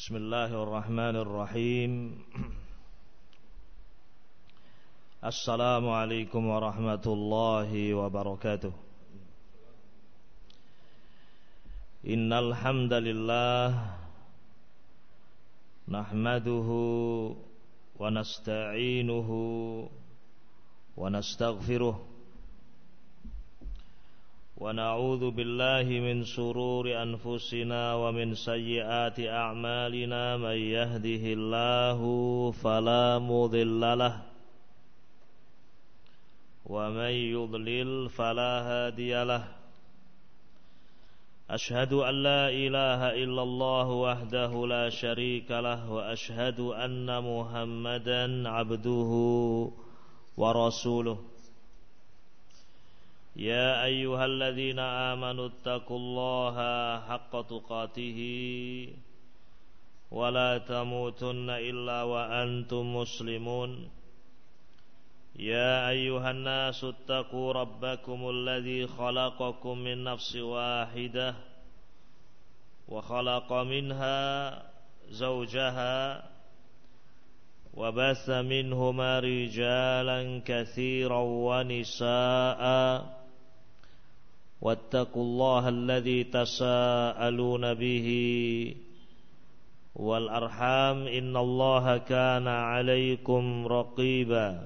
Bismillahirrahmanirrahim. Assalamualaikum warahmatullahi wabarakatuh. Innal hamdalillah nahmaduhu wa nasta'inuhu wa nastaghfiruh wa na'udzu billahi min shururi anfusina wa min sayyiati a'malina may yahdihillahu fala mudhillalah wa may yudlil fala hadiyalah. Ashhadu an la ilaha illallah wahdahu la syarika lah wa ashhadu anna Muhammadan abduhu wa rasuluh. Ya ayyuhalladzina amanu taqullaha haqqa tuqatih wa la tamutunna illa wa antum muslimun. Ya ayyuhan nasu taqu rabbakumul ladzi khalaqakum min nafsin wahidah wa khalaqa minha zawjaha wa batha minhuma rijalan katsiran wa nisaa'a wattaqullaha alladzi tasaaluna bihi wal arham innallaha kana 'alaikum raqiba.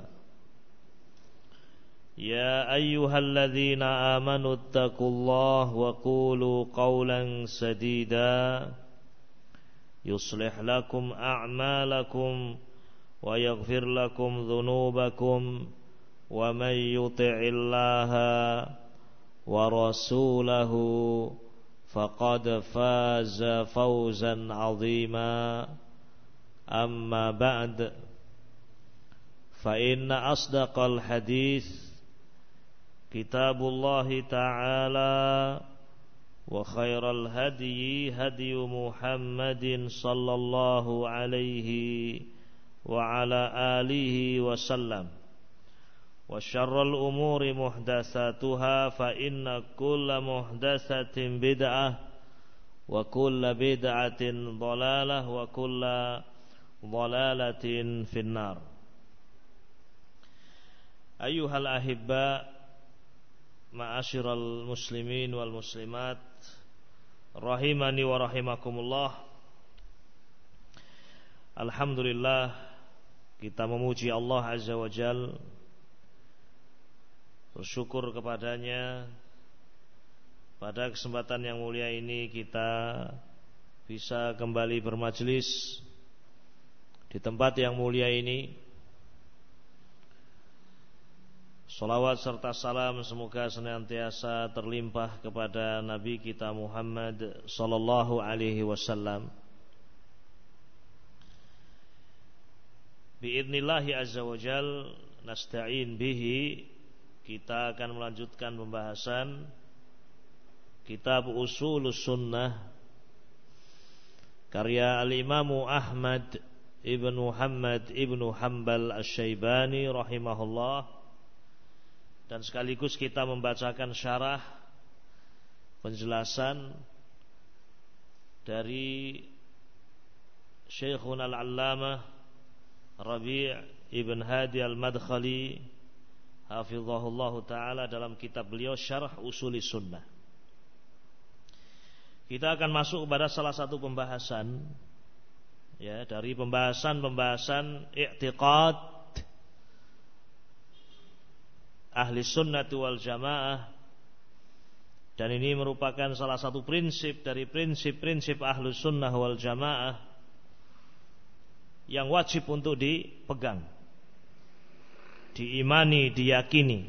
Ya ayyuhalladzina amanu taqullaha wa qulu qawlan sadida yuslih lakum a'malakum wa yaghfir lakum dhunubakum wa may yuti'illaha wa rasulahu faqad faza fawzan 'azima. Amma ba'd, fa inna asdaqal hadits kitabullahi ta'ala wa khairal hadyi hadyu Muhammadin sallallahu alaihi wa ala alihi wa sallam wa syarrul umuri muhdatsatuha fa inna kulla muhdatsatin bid'ah wa kulla bid'atin dhalalah wa kulla dhalalatin finnar. Ayyuhal ahibba, ma'asyiral muslimin wal muslimat, rahimani wa rahimakumullah. Alhamdulillah, kita memuji Allah Azza wa Jal, bersyukur kepadanya. Pada kesempatan yang mulia ini kita bisa kembali bermajlis di tempat yang mulia ini. Salawat serta salam semoga senantiasa terlimpah kepada Nabi kita Muhammad sallallahu alaihi wasallam. Biidnillahi azza wa jal nasta'in bihi, kita akan melanjutkan pembahasan kitab Ushulus Sunnah karya Al-Imamu Ahmad ibn Muhammad ibn Hanbal Asy-Syaibani rahimahullah. Dan sekaligus kita membacakan syarah penjelasan dari Syekhuna Al-Allamah Rabi' ibn Hadi Al-Madkhali hafizahullahu ta'ala dalam kitab beliau Syarah Ushulis Sunnah. Kita akan masuk kepada salah satu pembahasan, ya, dari pembahasan i'tiqad ahli sunnah wal jamaah. Dan ini merupakan salah satu prinsip dari prinsip-prinsip ahli sunnah wal jamaah yang wajib untuk dipegang, diimani, diyakini,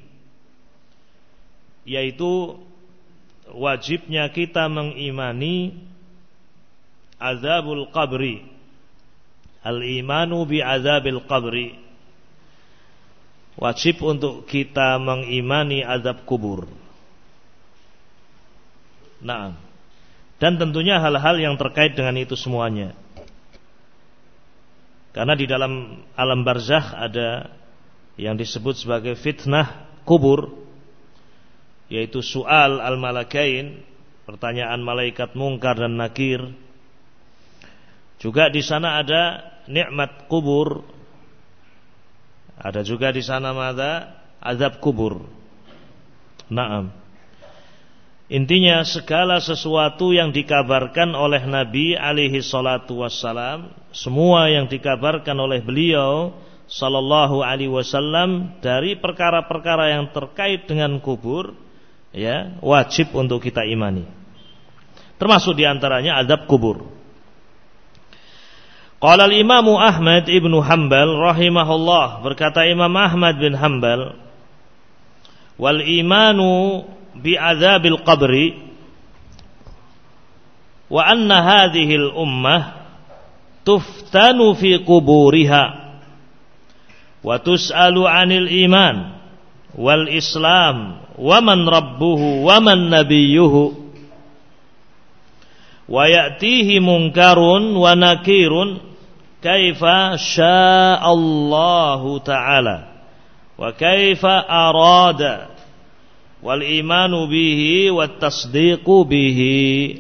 yaitu wajibnya kita mengimani azabul qabri, al-imanu bi azabil qabri. Wajib untuk kita mengimani azab kubur. Nah, dan tentunya hal-hal yang terkait dengan itu semuanya. Karena di dalam alam barzakh ada yang disebut sebagai fitnah kubur, yaitu soal al-malakain, pertanyaan malaikat Munkar dan Nakir. Juga di sana ada nikmat kubur. Ada juga di sana azab kubur. Naam. Intinya segala sesuatu yang dikabarkan oleh Nabi alaihi salatu wassalam, semua yang dikabarkan oleh beliau sallallahu alaihi wasallam dari perkara-perkara yang terkait dengan kubur, ya, wajib untuk kita imani. Termasuk diantaranya azab kubur. Qala al-Imam Ahmad ibnu Hanbal rahimahullah, berkata Imam Ahmad bin Hanbal, wal imanu bi adzabil qabri wa anna hadhihi al-ummah tuftanu fi quburiha wa tus'alu 'anil iman wal islam wa man rabbuhu wa man nabiyyuhu wa ya'tihi munkarun wa nakirun kaifa sya'allahu ta'ala wa kaifa arada wal imanu bihi wat tasdiqu bihi.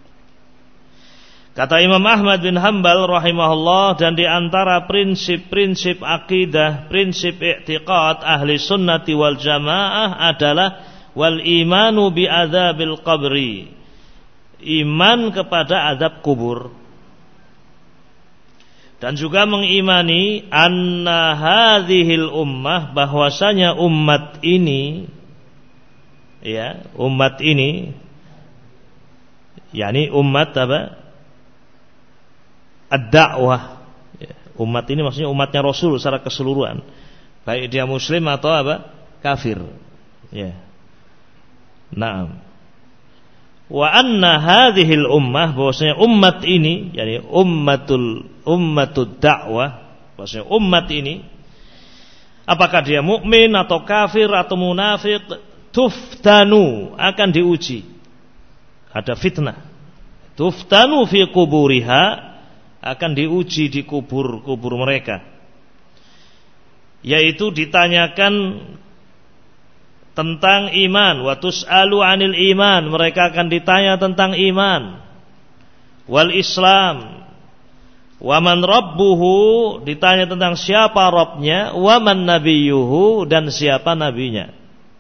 Kata Imam Ahmad bin Hanbal rahimahullah, dan di antara prinsip-prinsip akidah, prinsip i'tiqad ahli sunnati wal jamaah adalah wal imanu bi adzabil qabri, iman kepada azab kubur, dan juga mengimani anna hadhil ummah, bahwasanya umat ini, ya, umat ini, yakni umat apa? Ad-da'wah. Umat ini maksudnya umatnya Rasul secara keseluruhan, baik dia muslim atau apa? Kafir. Ya. Naam. Wa anna hadhil ummah, bahwasanya umat ini, yakni ummatud da'wah, bahwasanya umat ini, apakah dia mukmin atau kafir atau munafik, tuftanu, akan diuji. Ada fitnah. Tuftanu fi quburiha, akan diuji di kubur-kubur mereka, yaitu ditanyakan tentang iman. Wa tus'alu 'anil iman, mereka akan ditanya tentang iman. Wal islam, wa man rabbuhu, ditanya tentang siapa Rabbnya. Wa man nabiyyuhu, dan siapa nabinya.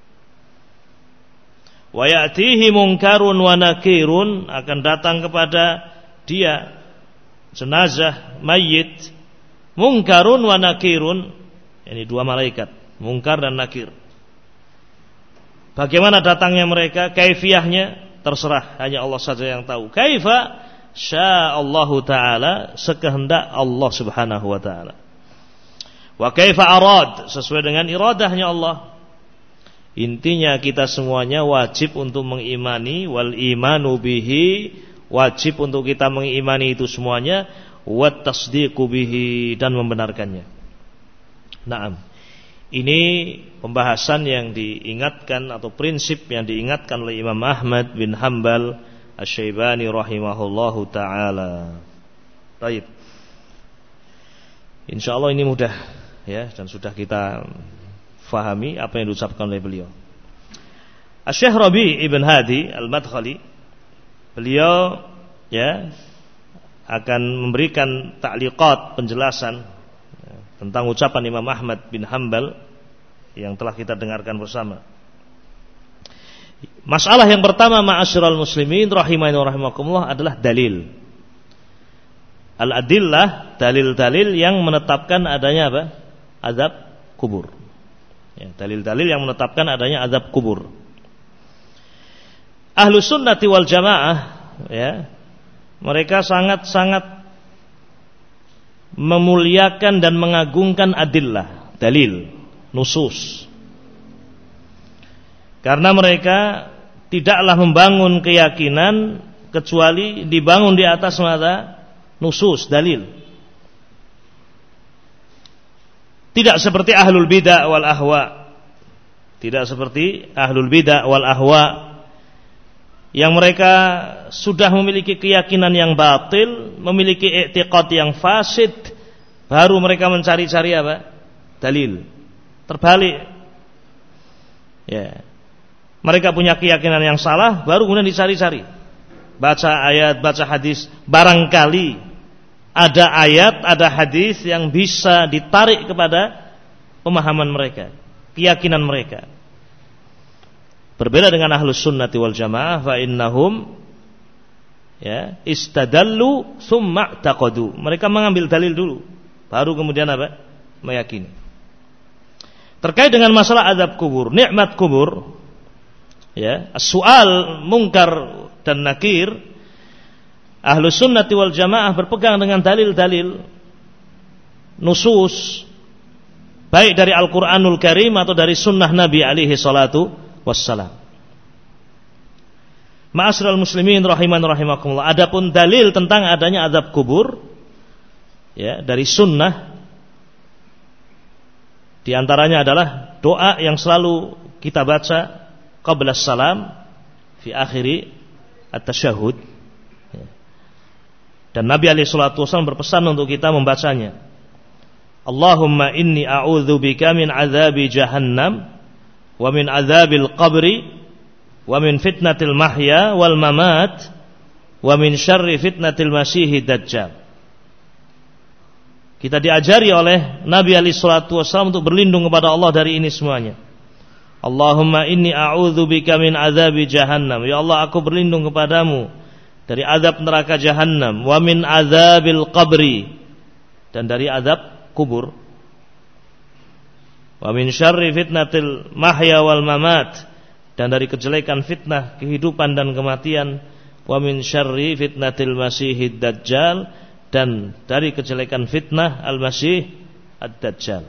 Wa ya'tihi munkarun wa nakirun, akan datang kepada dia jenazah mayit, munkarun wa nakirun, ini dua malaikat, munkar dan nakir. Bagaimana datangnya mereka, kaifiyahnya terserah, hanya Allah saja yang tahu. Kaifa sya'allahu ta'ala, sekehendak Allah subhanahu wa ta'ala. Wa kaifa arad, sesuai dengan iradahnya Allah. Intinya kita semuanya wajib untuk mengimani, wal imanu bihi, wajib untuk kita mengimani itu semuanya, wat tasdiqu bihi, dan membenarkannya. Naam. Ini pembahasan yang diingatkan atau prinsip yang diingatkan oleh Imam Ahmad bin Hanbal Asy-Syaibani rahimahullahu taala. Baik. Insyaallah ini mudah, ya, dan sudah kita fahami apa yang diucapkan oleh beliau. Asy-Syaikh Rabi' Ibn Hadi Al-Madkhali, beliau, ya, akan memberikan ta'liqat, penjelasan, ya, tentang ucapan Imam Ahmad bin Hanbal yang telah kita dengarkan bersama. Masalah yang pertama, ma'asyiral muslimin rahimani wa rahimakumullah, adalah dalil. Al-adillah, dalil-dalil yang menetapkan adanya apa? Azab kubur. Ya, dalil-dalil yang menetapkan adanya azab kubur. Ahlus sunnati wal jamaah, ya, mereka sangat-sangat memuliakan dan mengagungkan adillah, dalil, nusus. Karena mereka tidaklah membangun keyakinan kecuali dibangun di atas mata nusus, dalil. Tidak seperti ahlul bidah wal ahwa. Tidak seperti ahlul bidah wal ahwa, yang mereka sudah memiliki keyakinan yang batil, memiliki i'tiqad yang fasid, baru mereka mencari-cari apa? Dalil. Terbalik. Ya. Mereka punya keyakinan yang salah, baru kemudian dicari-cari. Baca ayat, baca hadis, barangkali ada ayat, ada hadis yang bisa ditarik kepada pemahaman mereka, keyakinan mereka. Berbeda dengan ahlus sunnati wal jamaah, fa innahum istadallu summa taqadu. Mereka mengambil dalil dulu, baru kemudian apa? Meyakini. Terkait dengan masalah azab kubur, nikmat kubur, as-su'al munkar dan nakir, ahlus sunnati wal jamaah berpegang dengan dalil-dalil nusus, baik dari Al-Quranul Karim atau dari sunnah Nabi alaihi salatu wassalam. Ma'asyiral muslimin rahiman rahimakumullah. Adapun dalil tentang adanya azab kubur dari sunnah, di antaranya adalah doa yang selalu kita baca qabla salam fi akhiri at-tasyahud. Dan Nabi alaihi salatu wasallam berpesan untuk kita membacanya. Allahumma inni a'udzubika min azabi jahannam wa min azabil qabri wa min fitnatil mahya wal mamat wa min syarri fitnatil masiihid dajjal. Kita diajari oleh Nabi alaihi salatu wasallam untuk berlindung kepada Allah dari ini semuanya. Allahumma inni a'udzubika min azabi jahannam. Ya Allah, aku berlindung kepadamu dari azab neraka jahannam, wa min azabil qabri, dan dari azab kubur, wa min syarri fitnatil mahya wal mamat, dan dari kejelekan fitnah kehidupan dan kematian, wa min syarri fitnatil masiihid dajjal, dan dari kejelekan fitnah al-masih ad-dajjal.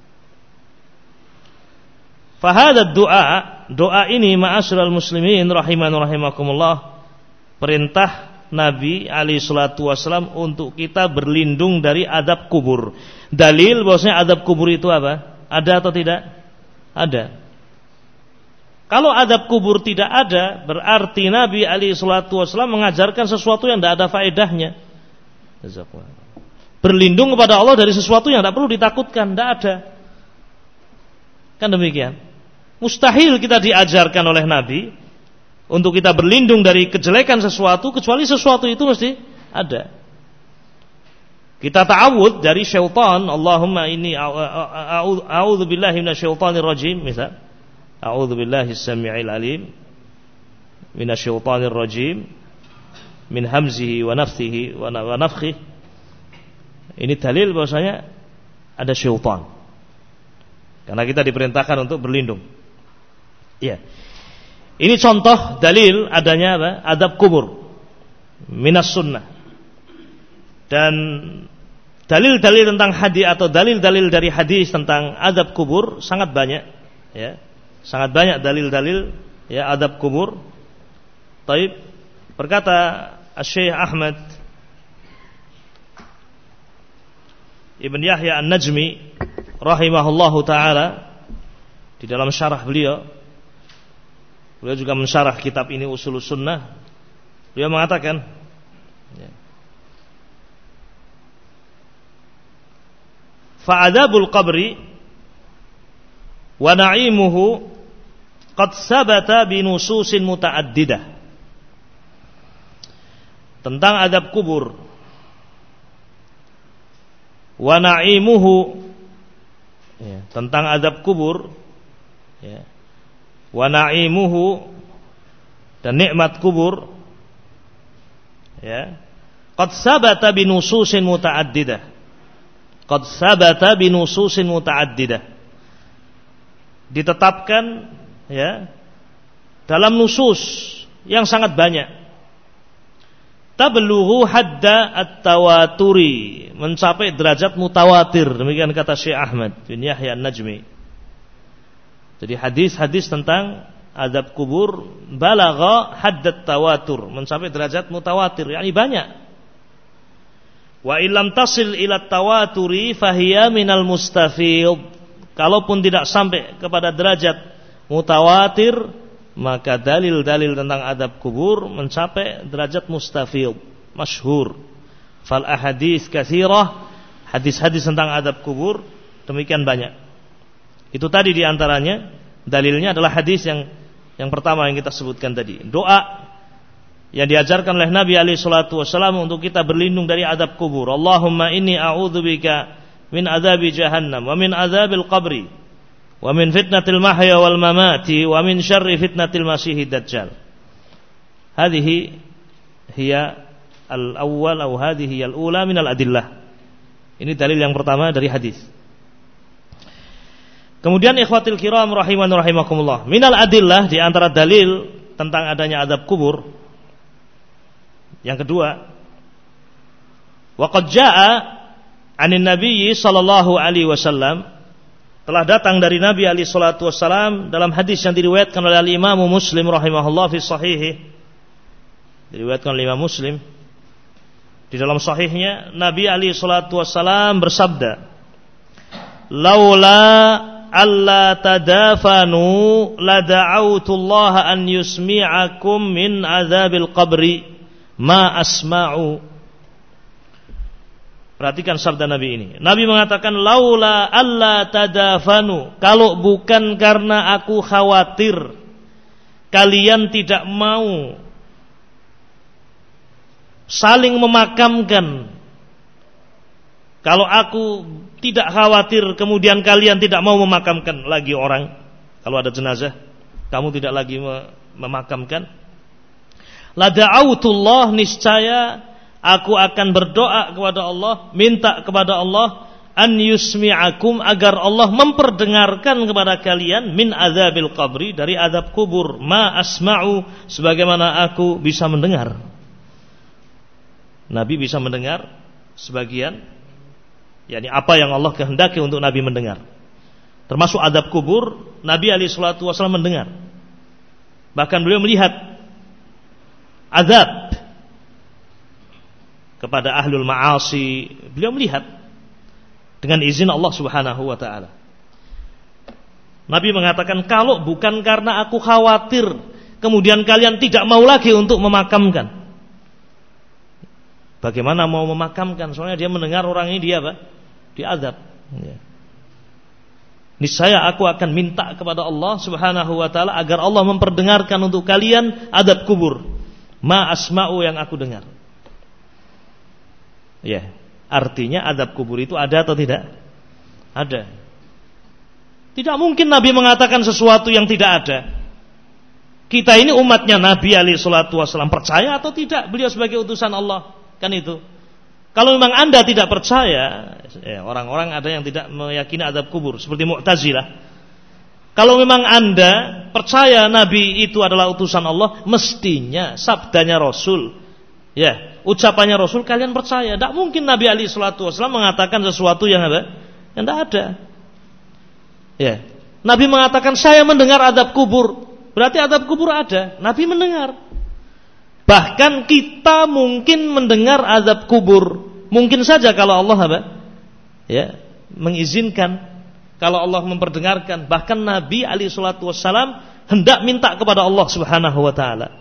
Fahadad doa ini ma'asyiral muslimin rahiman rahimakumullah, perintah Nabi alaihi salatu wasallam untuk kita berlindung dari adab kubur. Dalil bahwasanya adab kubur itu apa? Ada atau tidak? Ada. Kalau adab kubur tidak ada, berarti Nabi alaihi salatu wasallam mengajarkan sesuatu yang tidak ada faedahnya. Berlindung kepada Allah dari sesuatu yang tidak perlu ditakutkan, tidak ada. Kan demikian. Mustahil kita diajarkan oleh Nabi untuk kita berlindung dari kejelekan sesuatu, kecuali sesuatu itu mesti ada. Kita ta'awudz dari syaitan, Allahumma inni a'udzu billahi minasyaitonir rajim, misal a'udzu billahi as-sami'il alim minasyaitonir rajim min hamzihi wa nafthihi wa nafthihi. Ini dalil bahwasanya ada syaitan, karena kita diperintahkan untuk berlindung. Ya. Ini contoh dalil adanya apa? Adab kubur minas sunnah. Dan dalil-dalil tentang hadis atau dalil-dalil dari hadis tentang adab kubur sangat banyak, ya. Sangat banyak dalil-dalil adab kubur. Taib, berkata Syekh Ahmad Ibn Yahya An-Najmi rahimahullahu taala di dalam syarah beliau juga mensyarah kitab ini Ushulus Sunnah. Beliau mengatakan, fa'adzabul qabri wa na'imuhu qad sabata bi nususin muta'addidah. Tentang adab kubur, wa na'imuhu, tentang adab kubur, wa na'imuhu, dan nikmat kubur, qad sabata bi nususin muta'addidah. Qad sabata bi nususin muta'addidah. Ditetapkan dalam nusus yang sangat banyak. Tablughu hadda at-tawaturi, mencapai derajat mutawatir, demikian kata Syekh Ahmad bin Yahya An-Najmi. Jadi hadis-hadis tentang adab kubur balagha haddat tawatur, mencapai derajat mutawatir, yakni banyak. Wa illam tasil ila tawaturi fahiya minal mustafid. Kalaupun tidak sampai kepada derajat mutawatir, maka dalil-dalil tentang adab kubur mencapai derajat mustafid, masyhur. Fal ahadits katsirah, hadis-hadis tentang adab kubur demikian banyak. Itu tadi diantaranya dalilnya adalah hadis yang pertama yang kita sebutkan tadi, doa yang diajarkan oleh Nabi alaihi salatu wasallam untuk kita berlindung dari azab kubur. Allahumma inni a'udzubika min adzabi jahannam wa min adzabil qabri wa min fitnatil mahya wal mamati wa min syarri fitnatil masiihid dajjal. Hadhihi hiya al-awwal atau hadhihi al-ula min al-adillah. Ini dalil yang pertama dari hadis. Kemudian ikhwatil kiram rahiman rahimakumullah, minal adillah, di antara dalil tentang adanya azab kubur yang kedua, waqad jaa 'anin nabiyyi sallallahu alaihi wasallam, telah datang dari Nabi alaihi salatu wasallam dalam hadis yang diriwayatkan oleh Imam Muslim rahimahullah fi sahihih, diriwayatkan oleh Imam Muslim di dalam sahihnya, Nabi alaihi salatu wasallam bersabda, laula alla tadafanu la da'autullaha an yusmi'akum min azabil qabri ma asma'u. Perhatikan sabda Nabi ini. Nabi mengatakan laula alla tadafanu, kalau bukan karena aku khawatir kalian tidak mau saling memakamkan. Kalau aku tidak khawatir kemudian kalian tidak mau memakamkan lagi orang, kalau ada jenazah kamu tidak lagi memakamkan, la da'autullah, niscaya aku akan berdoa kepada Allah, minta kepada Allah, an yusmi'akum, agar Allah memperdengarkan kepada kalian min azabil qabri, dari azab kubur, ma asma'u, sebagaimana aku bisa mendengar. Nabi bisa mendengar sebagian, yakni apa yang Allah kehendaki untuk Nabi mendengar. Termasuk azab kubur, Nabi alaihi salatu wasallam mendengar. Bahkan beliau melihat azab kepada ahlul ma'asi, beliau melihat dengan izin Allah Subhanahu wa taala. Nabi mengatakan, kalau bukan karena aku khawatir kemudian kalian tidak mau lagi untuk memakamkan. Bagaimana mau memakamkan? Soalnya dia mendengar orang ini dia apa? Diazab. Ya. Niscaya aku akan minta kepada Allah Subhanahu wa taala agar Allah memperdengarkan untuk kalian azab kubur. Ma asma'u, yang aku dengar. Ya, artinya azab kubur itu ada atau tidak? Ada. Tidak mungkin Nabi mengatakan sesuatu yang tidak ada. Kita ini umatnya Nabi alaihi salatu wasallam, percaya atau tidak beliau sebagai utusan Allah? Kan itu. Kalau memang Anda tidak percaya, orang-orang ada yang tidak meyakini azab kubur seperti Mu'tazilah. Kalau memang Anda percaya Nabi itu adalah utusan Allah, mestinya sabdanya Rasul, ya, ucapannya Rasul kalian percaya. Tidak mungkin Nabi alaihi salatu wasallam mengatakan sesuatu yang apa? Yang tidak ada. Ya. Nabi mengatakan saya mendengar azab kubur, berarti azab kubur ada. Nabi mendengar. Bahkan kita mungkin mendengar azab kubur, mungkin saja kalau Allah apa? Ya, mengizinkan, kalau Allah memperdengarkan. Bahkan Nabi alaihi salatu wassalam hendak minta kepada Allah Subhanahu wa taala.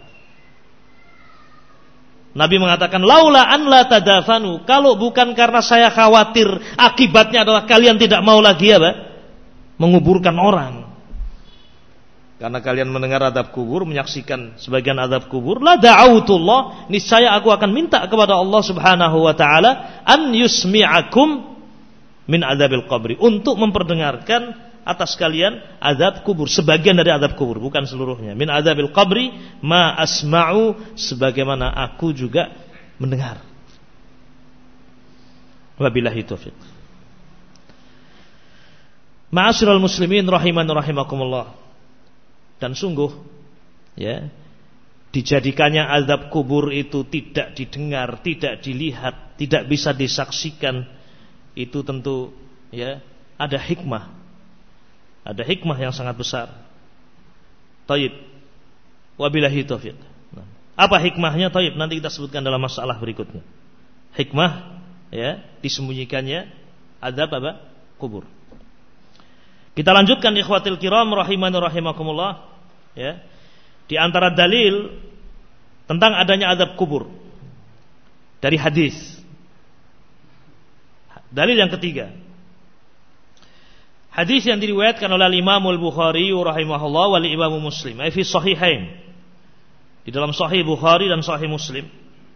Nabi mengatakan laula an la tadafanu, kalau bukan karena saya khawatir akibatnya adalah kalian tidak mau lagi apa? Menguburkan orang. Karena kalian mendengar azab kubur, menyaksikan sebagian azab kubur, la da'autullah, niscaya aku akan minta kepada Allah Subhanahu wa taala an yusmi'akum min adzabil qabri, untuk memperdengarkan atas kalian azab kubur, sebagian dari azab kubur, bukan seluruhnya. Min adzabil qabri ma asma'u, sebagaimana aku juga mendengar. Wabillahi taufiq. Ma'asyiral muslimin rahiman rahimakumullah. Dan sungguh, ya, dijadikannya azab kubur itu tidak didengar, tidak dilihat, tidak bisa disaksikan, itu tentu, ya, ada hikmah yang sangat besar. Taib, wabillahi taufiq. Nah, apa hikmahnya? Taib, nanti kita sebutkan dalam masalah berikutnya. Hikmah, ya, disembunyikannya azab apa? Kubur. Kita lanjutkan ikhwatil kiram rahimani rahimakumullah, ya. Di antara dalil tentang adanya azab kubur dari hadis. Dalil yang ketiga. Hadis yang diriwayatkan oleh Imam Al-Bukhari rahimahullah wal Imam Muslim, fi sahihain. di dalam Sahih Bukhari dan Sahih Muslim.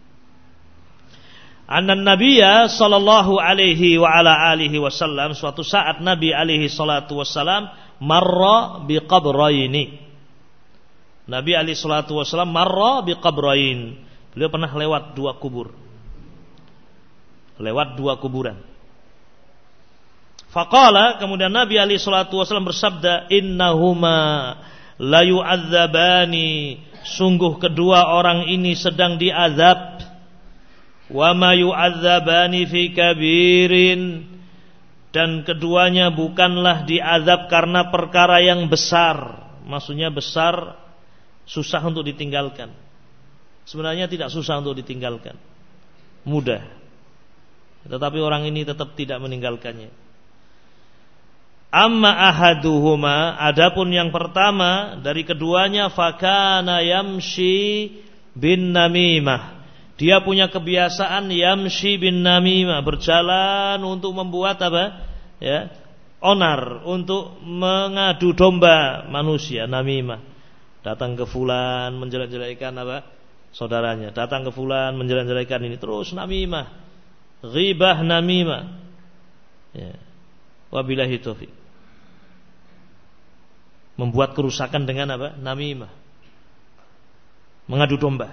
Annan Nabiyya sallallahu alaihi wa ala alihi wasallam, suatu saat Nabi alaihi salatu wassalam marra biqabraini. Nabi alaihi salatu wassalam marra biqabrain. Beliau pernah lewat dua kubur. Lewat dua kuburan. Faqala, kemudian Nabi alaihi salatu wasallam bersabda, innahuma la yu'adzabani, sungguh kedua orang ini sedang diazab. Wa ma yu'adzabani fi kabirin, dan keduanya bukanlah diazab karena perkara yang besar. Maksudnya besar, susah untuk ditinggalkan. Sebenarnya tidak susah untuk ditinggalkan, mudah. Tetapi orang ini tetap tidak meninggalkannya. Amma ahaduhuma, adapun yang pertama dari keduanya, fakana yamshi bin namimah. Dia punya kebiasaan yamshi bin namimah, berjalan untuk membuat apa? Ya, onar, untuk mengadu domba manusia, namimah. Datang ke fulan menjelek-jelekan apa? Saudaranya. Datang ke fulan menjelek-jelekan ini, terus namimah. Ghibah namimah. Ya. Wabillahi taufik. Membuat kerusakan dengan apa? Namimah. Mengadu domba.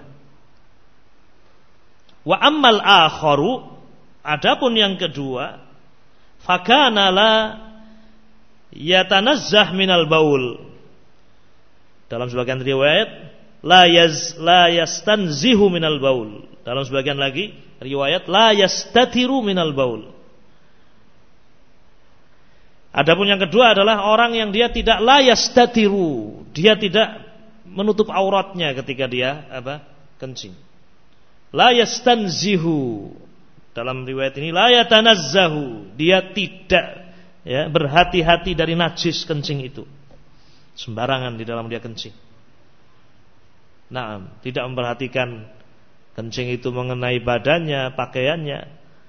Wa ammal akharu, adapun yang kedua, fakana la yatanazzah minal baul. Dalam sebagian riwayat la yastanzihu minal baul. Dalam sebagian lagi riwayat la yastatiru minal baul. Adapun yang kedua adalah orang yang dia tidak la yastatiru, dia tidak menutup auratnya ketika dia apa? Kencing. La yastanzihu, dalam riwayat ini la yatanazzahu, dia tidak ya berhati-hati dari najis kencing itu. Sembarangan di dalam dia kencing. Nah, tidak memperhatikan kencing itu mengenai badannya, pakaiannya,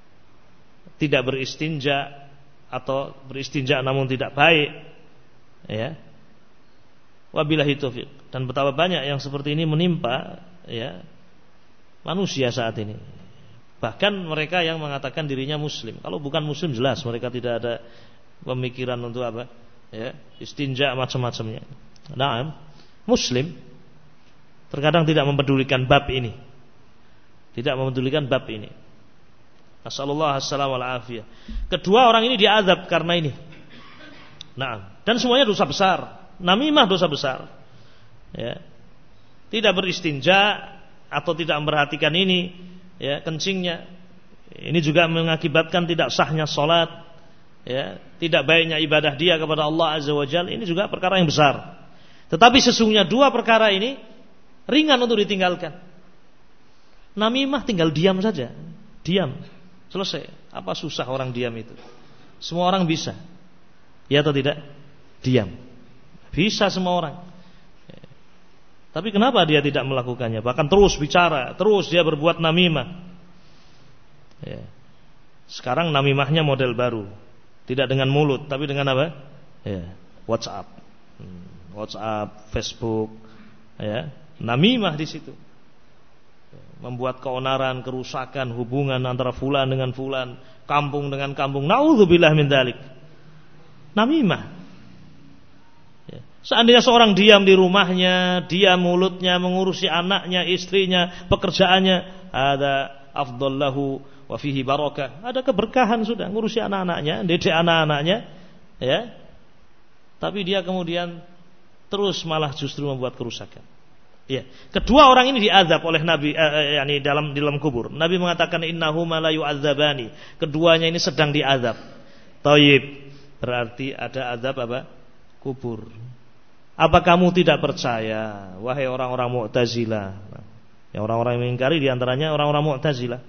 tidak beristinja atau beristinja namun tidak baik, ya. Wabillahi taufik. Dan betapa banyak yang seperti ini menimpa ya manusia saat ini. Bahkan mereka yang mengatakan dirinya muslim, kalau bukan muslim jelas mereka tidak ada pemikiran untuk apa? Ya, istinja macam-macamnya. Nah, muslim terkadang tidak mempedulikan bab ini. Tidak mempedulikan bab ini. Nasallallahu alaihi wasallam. Kedua orang ini diazab karena ini. Nah, dan semuanya dosa besar. Namimah dosa besar. Ya. Tidak beristinja atau tidak memperhatikan ini, ya, kencingnya. Ini juga mengakibatkan tidak sahnya salat, ya, tidak baiknya ibadah dia kepada Allah Azza wa Jalla. Ini juga perkara yang besar. Tetapi sesungguhnya dua perkara ini ringan untuk ditinggalkan. Namimah tinggal diam saja. Diam. Selesai. Apa susah orang diam itu? Semua orang bisa. Ya atau tidak? Diam. Bisa semua orang. Tapi kenapa dia tidak melakukannya? Bahkan terus bicara, terus dia berbuat namimah. Ya. Sekarang namimahnya model baru. Tidak dengan mulut, tapi dengan apa? Ya. WhatsApp. WhatsApp, Facebook, ya. Namimah di situ. Membuat keonaran, kerusakan hubungan antara fulan dengan fulan, kampung dengan kampung. Nauzubillah min dzalik. Namimah. Ya. Seandainya seorang diam di rumahnya, diam mulutnya mengurusi anaknya, istrinya, pekerjaannya, ada afdallahu wa fihi barakah. Ada keberkahan sudah ngurusi anak-anaknya, didik anak-anaknya, ya. Tapi dia kemudian terus malah justru membuat kerusakan. Ya. Kedua orang ini diazab oleh Nabi yakni di dalam kubur. Nabi mengatakan innahuma la yu'adzabani. Keduanya ini sedang diazab. Thayyib. Berarti ada azab apa? Kubur. Apa kamu tidak percaya wahai orang-orang Mu'tazilah? Ya, orang-orang yang mengingkari di antaranya orang-orang Mu'tazilah.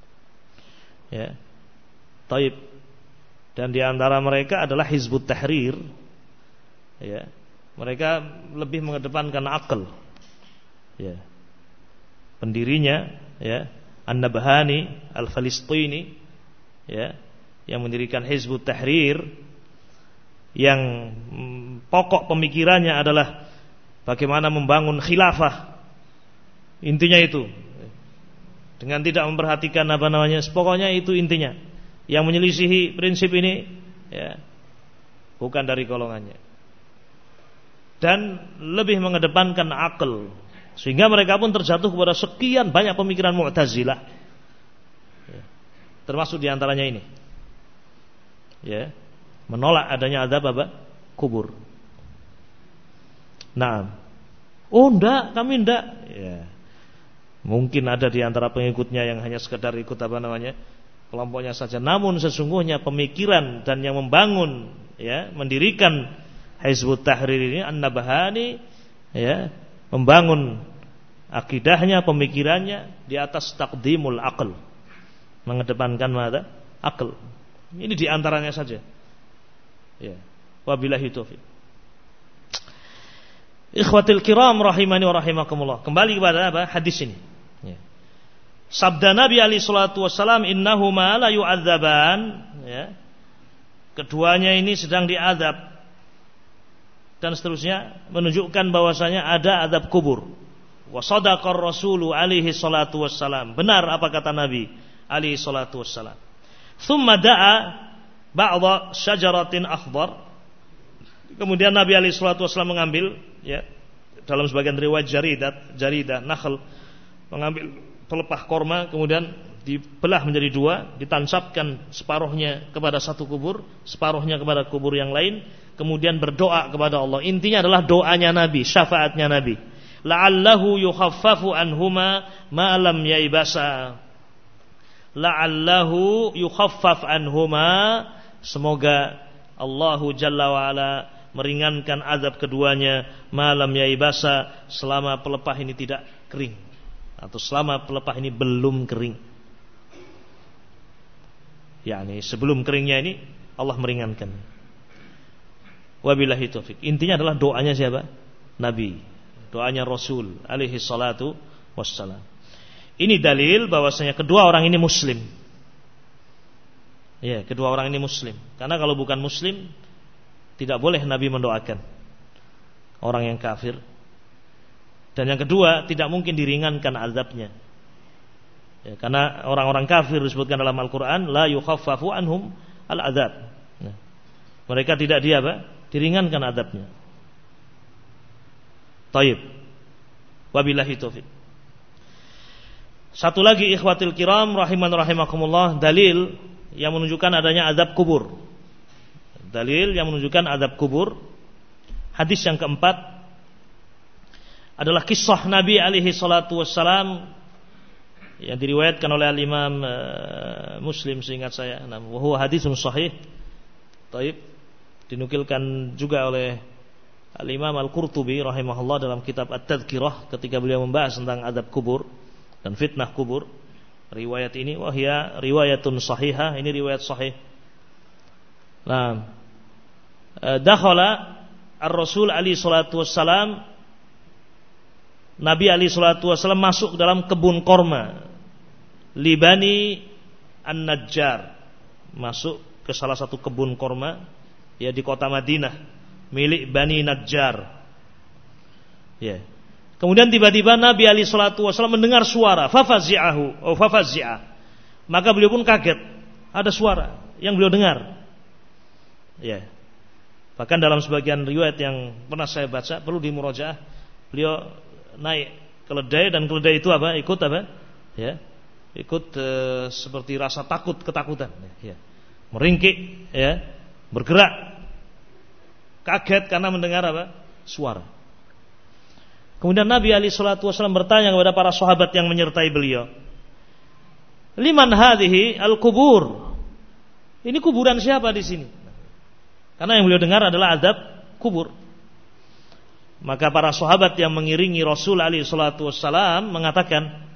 Ya. Thayyib. Dan di antara mereka adalah Hizbut Tahrir. Ya. Mereka lebih mengedepankan akal. Ya. Pendirinya ya An-Nabhani Al-Falistini ya, yang mendirikan Hizbut Tahrir, yang pokok pemikirannya adalah bagaimana membangun khilafah Intinya itu. Dengan tidak memperhatikan pokoknya itu intinya. Yang menyelisihi prinsip ini ya, bukan dari golongannya. Dan lebih mengedepankan akal, sehingga mereka pun terjatuh kepada sekian banyak pemikiran Mu'tazilah ya, termasuk diantaranya ini ya, menolak adanya azab kubur. Nah, oh enggak, kami enggak ya. Mungkin ada di antara pengikutnya yang hanya sekedar ikut kelompoknya saja. Namun sesungguhnya pemikiran dan yang membangun ya, mendirikan Hizbut Tahrir ini An-Nabhani ya, membangun akidahnya, pemikirannya di atas taqdimul aql, mengedepankan akal. Ini di antaranya saja. Ya. Wabillahi taufiq. Ikhwatil kiram rahimani wa rahimakumullah. Kembali kepada hadis ini. Ya. Sabda Nabi alaihi salatu wasallam, innahuma la yu'adzaban ya. Keduanya ini sedang diazab. Dan seterusnya menunjukkan bahwasanya ada azab kubur. Wa sadaqar Rasulu alaihi salatu wassalam. Benar apa kata Nabi alaihi salatu wassalam. Thumma da'a ba'dha syajaratin akhdar. Kemudian Nabi alaihi salatu wassalam mengambil ya, dalam sebagian riwayat jaridah nakhl, mengambil pelepah korma, kemudian dibelah menjadi dua, ditancapkan separuhnya kepada satu kubur, separuhnya kepada kubur yang lain, kemudian berdoa kepada Allah. Intinya adalah doanya Nabi, syafaatnya Nabi. La'allahu yukhaffafu anhuma ma lam yaibasa. La'allahu yukhaffaf anhuma, semoga Allahu Jalla wa Ala meringankan azab keduanya ma lam yaibasa, selama pelepah ini tidak kering, atau selama pelepah ini belum kering. Yani sebelum keringnya ini Allah meringankan. Wabillahi taufik. Intinya adalah doanya siapa? Nabi. Doanya Rasul alaihi salatu wassalam. Ini dalil bahwasanya kedua orang ini muslim. Ya, kedua orang ini muslim. Karena kalau bukan muslim tidak boleh Nabi mendoakan orang yang kafir. Dan yang kedua, tidak mungkin diringankan azabnya. Ya, karena orang-orang kafir disebutkan dalam Al-Quran, la yukhaffafu anhum al-azab. Nah, mereka tidak diringankan azabnya. Taib. Wabillahi taufiq. Satu lagi ikhwatil kiram rahiman rahimakumullah, dalil yang menunjukkan adanya azab kubur. Dalil yang menunjukkan azab kubur. Hadis yang keempat adalah kisah Nabi alaihi salatu wassalam yang diriwayatkan oleh Al-Imam Muslim seingat saya. Wa huwa hadisun sahih. Taib. Dinukilkan juga oleh Al-Imam Al-Qurtubi rahimahullah dalam kitab At-Tadhkirah ketika beliau membahas tentang azab kubur dan fitnah kubur. Riwayat ini wahya riwayatun sahihah, ini riwayat sahih. Nah, dakhala ar-Rasul alaihi salatu wassalam, Nabi alaihi salatu wassalam masuk dalam kebun korma Libani An-Najjar, masuk ke salah satu kebun korma ya di kota Madinah milik Bani Najjar. Ya. Kemudian tiba-tiba Nabi alaihi salatu wasallam mendengar suara, fafazi'ah. Maka beliau pun kaget, ada suara yang beliau dengar. Ya. Bahkan dalam sebagian riwayat yang pernah saya baca, perlu dimurajaah, beliau naik keledai dan keledai itu ikut ya, ikut seperti rasa takut, ketakutan ya. Meringkik ya, bergerak, kaget karena mendengar suara. Kemudian Nabi alaihi salatu wasallam bertanya kepada para sahabat yang menyertai beliau, liman hadhihi al-kubur, ini kuburan siapa di sini? Karena yang beliau dengar adalah azab kubur. Maka para sahabat yang mengiringi Rasul alaihi salatu wassalam mengatakan,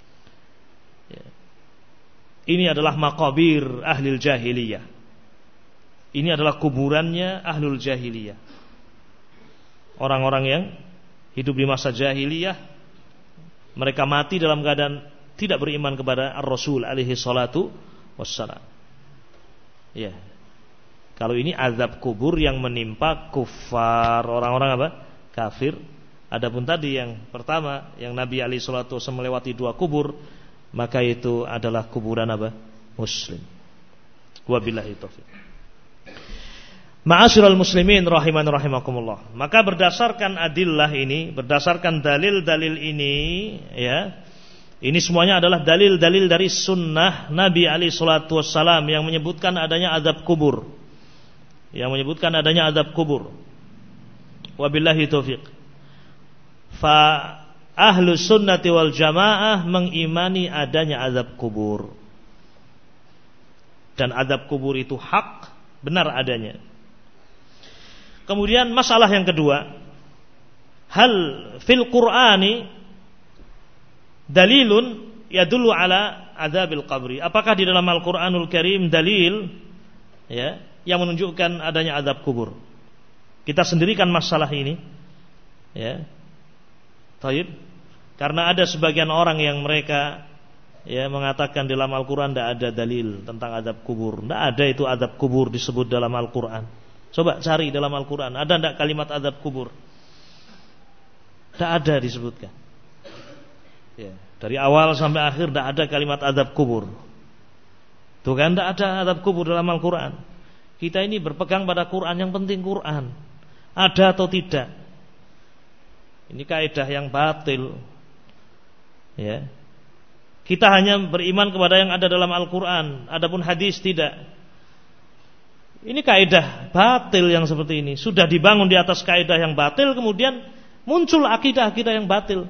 ini adalah maqabir ahlil jahiliyah. Ini adalah kuburannya ahlul jahiliyah. Orang-orang yang hidup di masa jahiliyah, mereka mati dalam keadaan tidak beriman kepada Ar-Rasul alaihi salatu wassalam. Ya. Kalau ini azab kubur yang menimpa kufar, orang-orang kafir Adapun tadi yang pertama, yang Nabi alaihi salatu wasallam melewati 2 kubur, maka itu adalah kuburan apa? Muslim. Wabillahi taufiq. Ma'asyiral muslimin rahiman rahimakumullah. Maka berdasarkan adillah ini, berdasarkan dalil-dalil ini, ya, ini semuanya adalah dalil-dalil dari sunnah Nabi alaihi salatu wassalam yang menyebutkan adanya azab kubur. Yang menyebutkan adanya azab kubur. Wabillahi taufiq. Fa ahlu sunnati wal jamaah mengimani adanya azab kubur. Dan azab kubur itu hak, benar adanya. Kemudian masalah yang kedua, hal fil Qur'ani dalilun yadullu ala adzabil qabri. Apakah di dalam Al-Qur'anul Karim dalil, ya, yang menunjukkan adanya azab kubur? Kita sendirikan masalah ini, ya. Taib. Karena ada sebagian orang yang mereka, ya, mengatakan di dalam Al-Qur'an tidak ada dalil tentang azab kubur. Tidak ada itu azab kubur disebut dalam Al-Qur'an. Coba cari dalam Al-Quran, ada tidak kalimat azab kubur? Tidak ada disebutkan, ya, dari awal sampai akhir tidak ada kalimat azab kubur. Tuh kan, tidak ada azab kubur dalam Al-Quran. Kita ini berpegang pada Quran, yang penting Quran ada atau tidak. Ini kaidah yang batil, ya. Kita hanya beriman kepada yang ada dalam Al-Quran, adapun hadis tidak. Ini kaidah batil yang seperti ini. Sudah dibangun di atas kaidah yang batil, kemudian muncul akidah-akidah yang batil.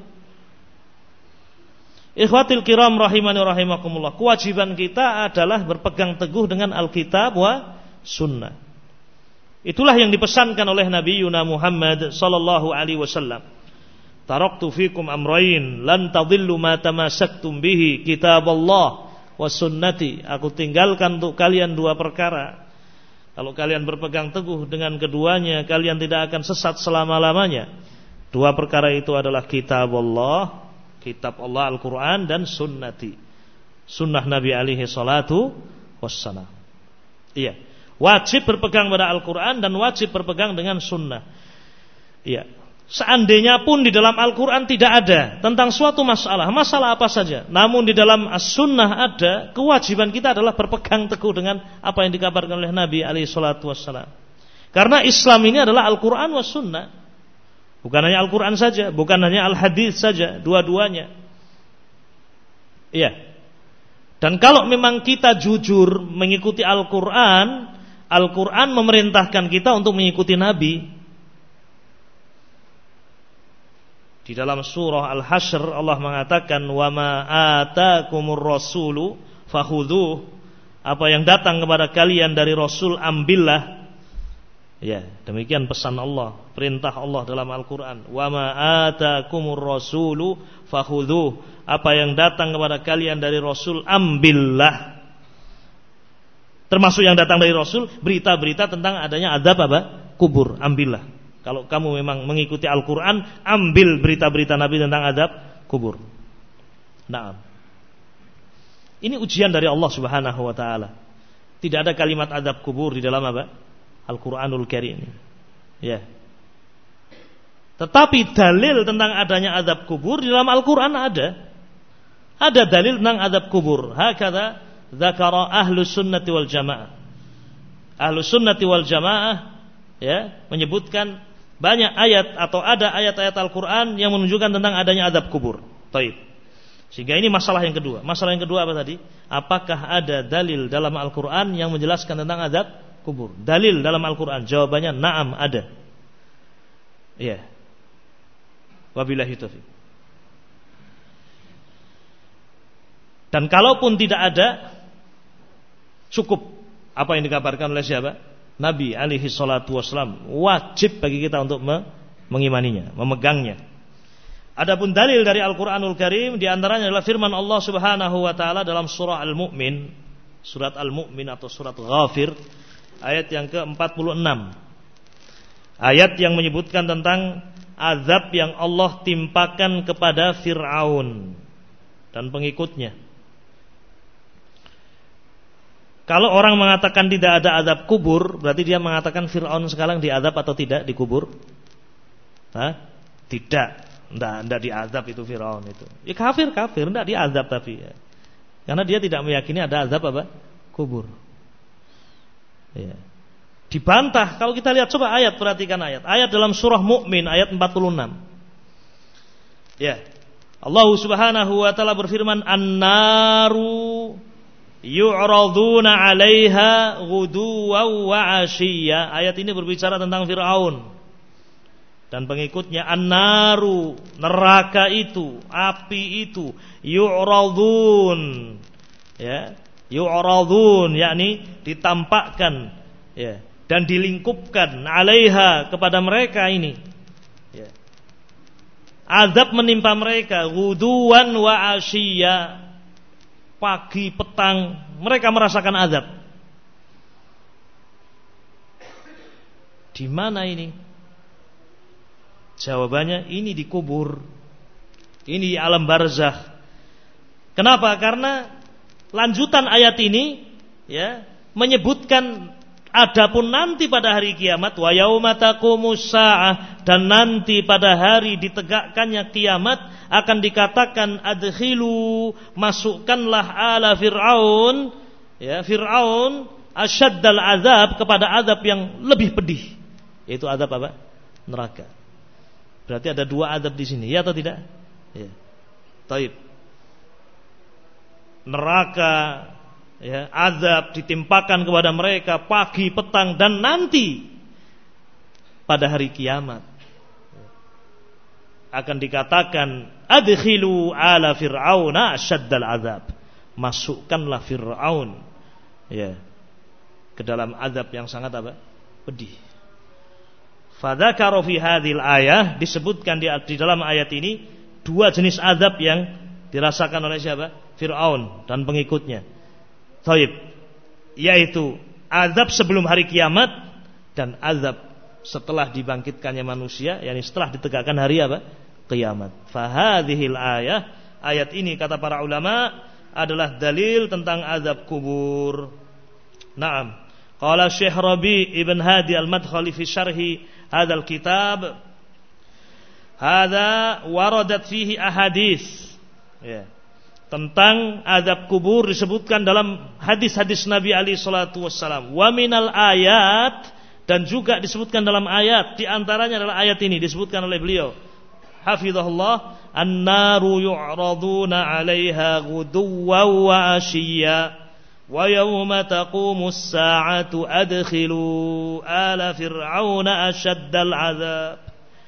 Ikhwatil kiram rahimani rahimakumullah. Kewajiban kita adalah berpegang teguh dengan Alkitab wa Sunnah. Itulah yang dipesankan oleh Nabi Yuna Muhammad sallallahu alaihi wasallam. Taraktu fikum amrayn lan tadillu ma tamassaktum bihi, kitaballah wa sunnati. Aku tinggalkan untuk kalian 2 perkara. Kalau kalian berpegang teguh dengan keduanya, kalian tidak akan sesat selama-lamanya. 2 perkara itu adalah kitab Allah, kitab Allah Al-Quran, dan sunnati, sunnah Nabi alaihi salatu wassalam. Iya, wajib berpegang pada Al-Quran dan wajib berpegang dengan sunnah. Iya. Seandainya pun di dalam Al-Quran tidak ada tentang suatu masalah apa saja, namun di dalam As-Sunnah ada, kewajiban kita adalah berpegang teguh dengan apa yang dikabarkan oleh Nabi alaihi salatu wassalam. Karena Islam ini adalah Al-Quran was Sunnah. Bukan hanya Al-Quran saja, bukan hanya Al-Hadis saja, dua-duanya. Iya. Dan kalau memang kita jujur mengikuti Al-Quran, Al-Quran memerintahkan kita untuk mengikuti Nabi. Di dalam surah Al-Hasyr Allah mengatakan, wa ma atakumur rasulu fakhudhuh. Apa yang datang kepada kalian dari Rasul, ambillah. Ya, demikian pesan Allah, perintah Allah dalam Al-Quran. Wa ma atakumur rasulu fakhudhuh. Apa yang datang kepada kalian dari Rasul, ambillah. Termasuk yang datang dari Rasul, berita-berita tentang adanya azab apa? Kubur, ambillah. Kalau kamu memang mengikuti Al-Quran, ambil berita-berita Nabi tentang azab kubur. Nah, ini ujian dari Allah Subhanahu wa ta'ala. Tidak ada kalimat azab kubur di dalam apa? Al-Quranul Karim. Ya. Tetapi dalil tentang adanya azab kubur di dalam Al-Quran ada. Ada dalil tentang azab kubur. Hakadha dzakara ahlus sunnati wal jamaah. Ahlus sunnati wal jamaah, ya, menyebutkan banyak ayat atau ada ayat-ayat Al-Quran yang menunjukkan tentang adanya azab kubur. Taib. Sehingga ini masalah yang kedua. Masalah yang kedua apa tadi? Apakah ada dalil dalam Al-Quran yang menjelaskan tentang azab kubur? Dalil dalam Al-Quran, jawabannya na'am, ada. Iya. Wabillahi taufiq. Dan kalaupun tidak ada, cukup apa yang dikabarkan oleh siapa? Nabi alaihi salatu wassalam. Wajib bagi kita untuk mengimaninya, memegangnya. Adapun dalil dari Al-Quranul Karim, di antaranya adalah firman Allah Subhanahu wa ta'ala dalam surah Al-Mu'min, surat Al-Mu'min atau surat Ghafir, ayat yang ke-46. Ayat yang menyebutkan tentang azab yang Allah timpakan kepada Fir'aun dan pengikutnya. Kalau orang mengatakan tidak ada azab kubur, berarti dia mengatakan Fir'aun sekarang diazab atau tidak, dikubur? Hah? Tidak, enggak diazab itu Firaun itu. Ya kafir, enggak diazab tapi ya. Karena dia tidak meyakini ada azab apa? Kubur. Ya. Dibantah. Kalau kita lihat coba ayat, perhatikan ayat. Ayat dalam surah Mukmin ayat 46. Ya. Allah Subhanahu wa taala berfirman, "An-naru yu'raduna 'alaiha ghuduwan wa 'ashiyya." Ayat ini berbicara tentang Firaun dan pengikutnya. An-naru, neraka itu, api itu, yu'radun. Ya, yu'radun yakni ditampakkan, ya, dan dilingkupkan 'alaiha kepada mereka ini. Ya. Azab menimpa mereka ghuduwan wa 'ashiyya. Pagi petang mereka merasakan azab. Di mana ini? Jawabannya ini di kubur. Ini di alam barzakh. Kenapa? Karena lanjutan ayat ini ya menyebutkan adapun nanti pada hari kiamat, wa yauma taqumus saah, dan nanti pada hari ditegakkannya kiamat akan dikatakan adkhilu, masukkanlah ala Fir'aun, ya, Fir'aun asyaddal azab, kepada azab yang lebih pedih, yaitu azab apa? Neraka. Berarti ada dua azab di sini, ya atau tidak? Ya. Taib. Neraka, ya, azab ditimpakan kepada mereka pagi, petang, dan nanti pada hari kiamat akan dikatakan adkhilu ala fir'auna asyaddal azab, masukkanlah Fir'aun, ya, ke dalam azab yang sangat apa? Pedih. Fadzakara fi hadhil ayah, disebutkan di dalam ayat ini dua jenis azab yang dirasakan oleh siapa? Fir'aun dan pengikutnya. Taib, yaitu azab sebelum hari kiamat dan azab setelah dibangkitkannya manusia, yakni setelah ditegakkan hari apa? Kiamat. Fahadhil ayah, ayat ini kata para ulama adalah dalil tentang azab kubur. Naam. Qala Syekh Rabi Ibn Hadi Al-Madkhali fi syarhi hadzal kitab, hadza waradat fihi ahadits. Ya. Tentang azab kubur disebutkan dalam hadis-hadis Nabi alaihi salatu wassalam. Wa minal ayat, dan juga disebutkan dalam ayat, di antaranya adalah ayat ini disebutkan oleh beliau hafizahullah, an-naru yu'raduna 'alaiha ghuduwan wa 'ashiyya wa yawma taqumus sa'atu adkhilu ala fir'auna asyaddal 'adzab.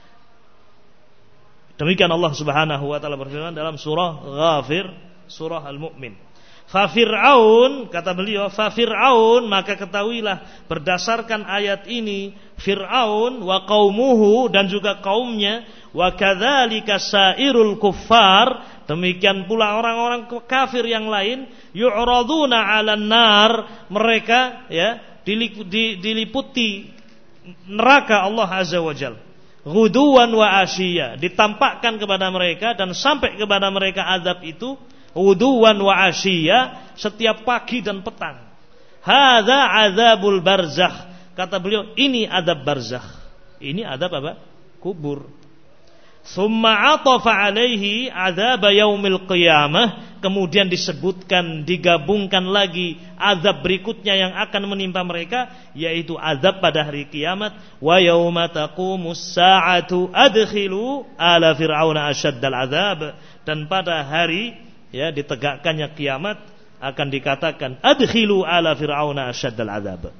Demikian Allah Subhanahu wa taala berfirman dalam surah Ghafir, surah Al-Mu'min. Fa Fir'aun, kata beliau, fa Fir'aun, maka ketahuilah berdasarkan ayat ini, Fir'aun wa qaumuhu, dan juga kaumnya, wa kadzalika sairul kuffar, demikian pula orang-orang kafir yang lain, yu'raduna 'alan nar, mereka ya diliputi neraka Allah Azza wa Jalla. Ghuduwan wa ashiya, ditampakkan kepada mereka dan sampai kepada mereka azab itu ghuduwan wa ashiya, setiap pagi dan petang. Hadza azabul barzakh, kata beliau, ini azab barzakh, ini azab apa? Kubur. Summa atafa alaihi azab yaumil qiyamah, kemudian disebutkan, digabungkan lagi azab berikutnya yang akan menimpa mereka, yaitu azab pada hari kiamat. Wa yauma taqumus sa'atu adkhilu ala fir'auna asyaddal azab, dan pada hari ya ditegakkannya kiamat akan dikatakan adkhilu ala fir'auna asyaddal azab.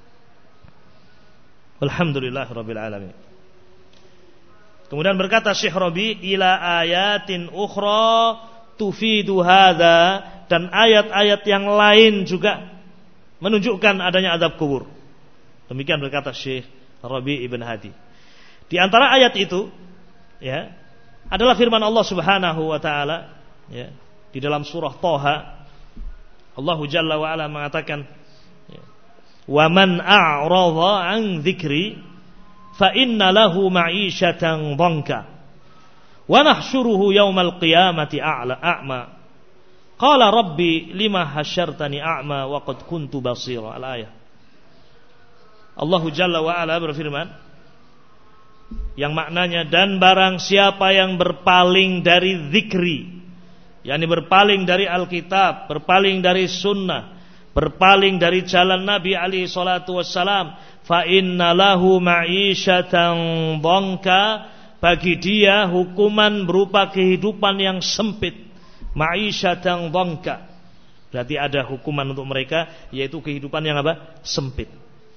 Alhamdulillahirabbil alamin. Kemudian berkata Syekh Rabi, ila ayatin ukhra tufidu hadza, dan ayat-ayat yang lain juga menunjukkan adanya azab kubur. Demikian berkata Syekh Rabi Ibn Hadi. Di antara ayat itu ya adalah firman Allah Subhanahu wa taala ya di dalam surah Thaha. Allah Jalla wa ala mengatakan, ya, wa man a'radha an dzikri fa inna lahu ma'isyatan dhanka wa nahsyuruhu yaumal qiyamati a'ma qala rabbi lima hasyartani a'ma wa qad kuntu basira. Al-ayah. Allah Jalla wa ala berfirman, yang maknanya dan barang siapa yang berpaling dari zikri, yakni berpaling dari Alkitab, berpaling dari sunnah, berpaling dari jalan Nabi alaihi salatu wassalam, fa inna lahu ma'isyatan dhanka, bagi dia hukuman berupa kehidupan yang sempit. Ma'isyatan dhanka, berarti ada hukuman untuk mereka, yaitu kehidupan yang apa? Sempit.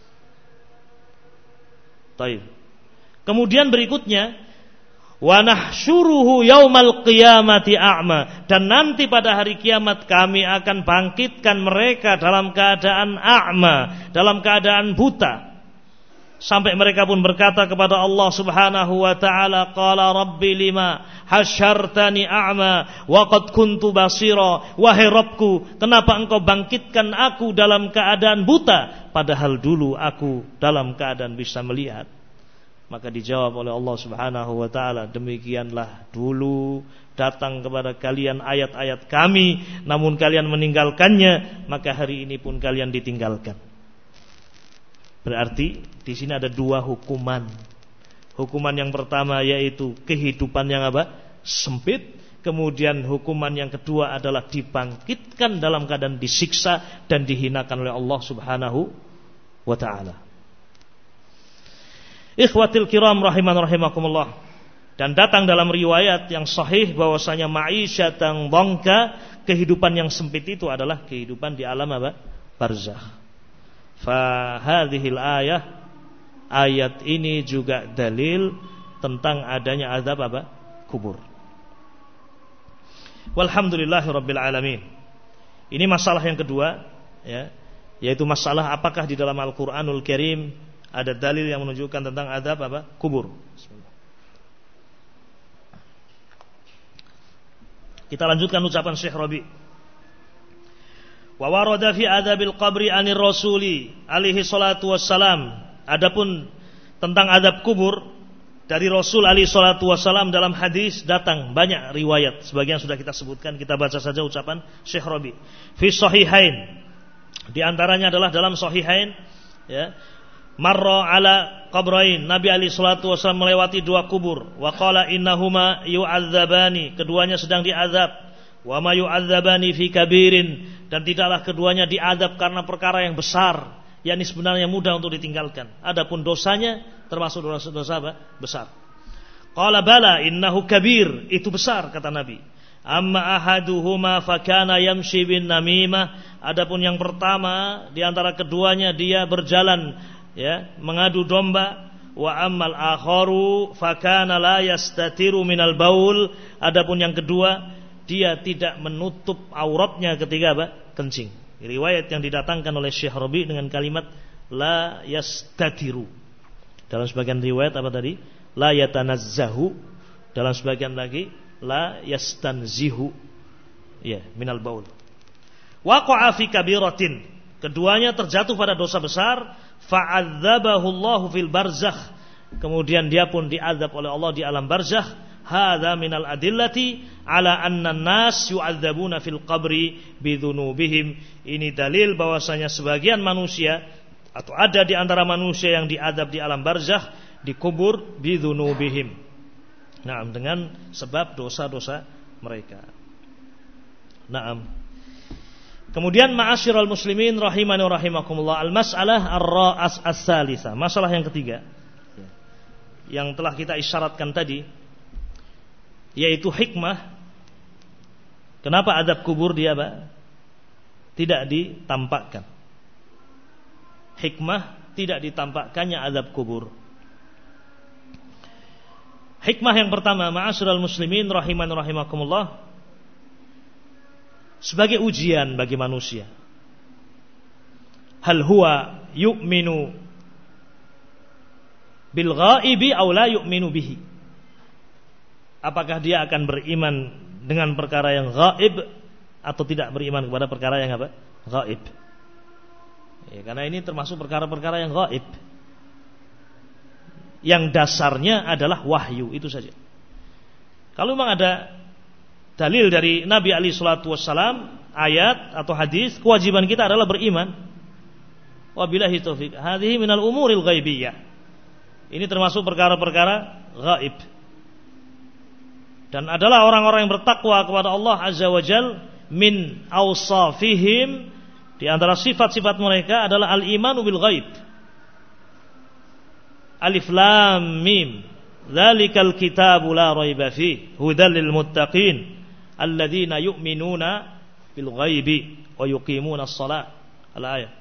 Baik. Kemudian berikutnya, wa nahsyuruhu yaumal qiyamati a'ma, dan nanti pada hari kiamat kami akan bangkitkan mereka dalam keadaan a'ma, dalam keadaan buta. Sampai mereka pun berkata kepada Allah Subhanahu wa taala, qala rabbi lima hasyartani a'ma wa qad kuntu basira, wahai Rabbku, kenapa engkau bangkitkan aku dalam keadaan buta padahal dulu aku dalam keadaan bisa melihat? Maka dijawab oleh Allah Subhanahu wa taala, demikianlah dulu datang kepada kalian ayat-ayat kami, namun kalian meninggalkannya, maka hari ini pun kalian ditinggalkan. Berarti di sini ada dua hukuman. Hukuman yang pertama yaitu kehidupan yang apa? Sempit. Kemudian hukuman yang kedua adalah dibangkitkan dalam keadaan disiksa dan dihinakan oleh Allah Subhanahu wa taala. Ikhwatil kiram rahiman rahimakumullah. Dan datang dalam riwayat yang sahih bahwasanya ma'isyatan dhanka, kehidupan yang sempit itu adalah kehidupan di alam apa? Barzakh. Fa hadhil ayat ini juga dalil tentang adanya azab apa? Kubur. Walhamdulillahirabbil alamin. Ini masalah yang kedua, ya, yaitu masalah apakah di dalam Al-Qur'anul Karim ada dalil yang menunjukkan tentang azab apa? Kubur. Kita lanjutkan ucapan Syekh Rabi'. Wa warada fi adzabil qabri anir rasuli alaihi salatu wassalam. Adapun tentang azab kubur dari Rasul alaihi salatu wassalam dalam hadis datang banyak riwayat. Sebagian sudah kita sebutkan, kita baca saja ucapan Syekh Rabi'. Fi sahihain, di antaranya adalah dalam sahihain, ya. Marra ala qabrain, Nabi alaihi salatu wassalam melewati dua kubur. Wa qala innahuma yu'adzabani, keduanya sedang diazab. Wa ma yu'adzabani fi kabirin, dan tidaklah keduanya diazab karena perkara yang besar, yakni sebenarnya mudah untuk ditinggalkan. Adapun dosanya termasuk dosa apa? Besar. Qala bala innahu kabir, itu besar kata Nabi. Amma ahaduhuma fakana yamshi bin namimah, adapun yang pertama di antara keduanya dia berjalan, ya, mengadu domba. Wa ammal akharu fakana la yastatiru minal baul, adapun yang kedua dia tidak menutup auratnya ketika apa? Kencing. Riwayat yang didatangkan oleh Syekh Rabi' dengan kalimat la yastatiru. Dalam sebagian riwayat apa tadi? La yatanazzahu. Dalam sebagian lagi la yastanzihu. Ya, minal baul. Waqa'a fi kabiratin. Keduanya terjatuh pada dosa besar, fa'adzabahu Allahu fil barzakh. Kemudian dia pun diazab oleh Allah di alam barzakh. Hadza minal adillati ala anna an-nas yu'adzabuna fil qabri bidzunubihim. Ini dalil bahwasanya sebagian manusia atau ada di antara manusia yang diazab di alam barzakh, dikubur bidzunubihim. Naam, dengan sebab dosa-dosa mereka. Naam. Kemudian ma'asyiral muslimin rahimani wa rahimakumullah, al-mas'alah as-salisa, masalah yang ketiga yang telah kita isyaratkan tadi, yaitu hikmah kenapa azab kubur dia tidak ditampakkan. Hikmah tidak ditampakkannya azab kubur. Hikmah yang pertama, ma'asyiral muslimin rahiman rahimakumullah, sebagai ujian bagi manusia. Hal huwa yu'minu bil ghaibi aw la yu'minu bihi? Apakah dia akan beriman dengan perkara yang gaib atau tidak beriman kepada perkara yang apa? Gaib. Ya, karena ini termasuk perkara-perkara yang gaib, yang dasarnya adalah wahyu, itu saja. Kalau memang ada dalil dari Nabi alaihi salatu wassalam, ayat atau hadis, kewajiban kita adalah beriman. Wabillahi taufik. Hadhihi minal umuril ghaibiyah. Ini termasuk perkara-perkara Ghaib. Dan adalah orang-orang yang bertakwa kepada Allah Azza wa Jal, min awsafihim, di antara sifat-sifat mereka adalah al-imanu bil ghaib. Alif lam mim, dzalikal kitabu la raiba fihi hudal lil muttaqin alladzina yu'minuna bil ghaibi wa yuqimuna shalah. Al-ayat.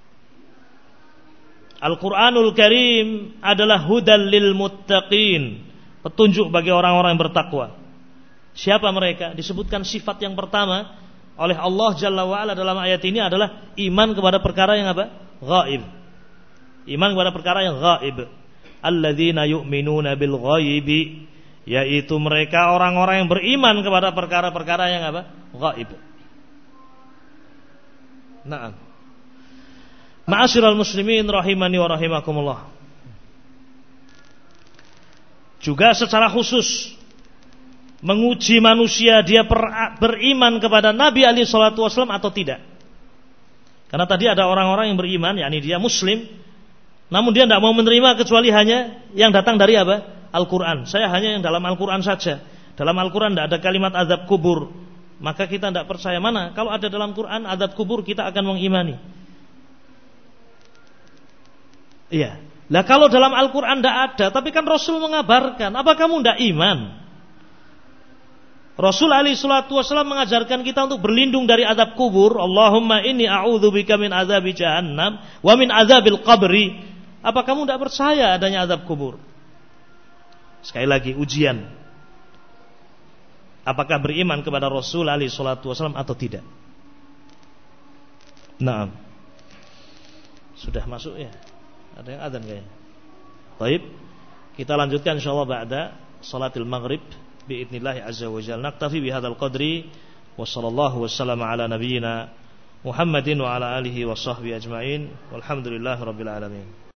Al-Qur'anul Karim adalah hudal lil muttaqin, petunjuk bagi orang-orang yang bertakwa. Siapa mereka? Disebutkan sifat yang pertama oleh Allah Jalla wa'ala dalam ayat ini adalah iman kepada perkara yang apa? Ghaib. Iman kepada perkara yang ghaib. Alladzina yu'minuna bil ghaibi, yaitu mereka orang-orang yang beriman kepada perkara-perkara yang apa? Ghaib. Naam. Ma'asyiral muslimin rahimani wa rahimakumullah. Juga secara khusus menguji manusia dia beriman kepada Nabi alaihi salatu wasallam atau tidak. Karena tadi ada orang-orang yang beriman, yakni dia muslim, namun dia tidak mau menerima kecuali hanya yang datang dari apa? Al-Quran. Saya hanya yang dalam Al-Quran saja. Dalam Al-Quran tidak ada kalimat azab kubur, maka kita tidak percaya. Mana? Kalau ada dalam Quran azab kubur, kita akan mengimani. Iya. Lah kalau dalam Al-Quran tidak ada, tapi kan Rasul mengabarkan, apa kamu tidak iman? Rasul alaihi salatu wasallam mengajarkan kita untuk berlindung dari azab kubur. Allahumma inni a'udzubika min azabi jahannam wa min azabil qabri. Apa kamu tidak percaya adanya azab kubur? Sekali lagi ujian. Apakah beriman kepada Rasul alaihi salatu wasallam atau tidak? Naam. Sudah masuk ya? Ada yang adzan kayaknya. Baik. Kita lanjutkan insyaallah ba'da salatil maghrib. Bi'idnillahi azza wa jalla. Naktafi bihadzal qadri wa sallallahu wasallam ala nabiyyina Muhammadin wa ala alihi wa sahbihi ajma'in. Walhamdulillahi rabbil alamin.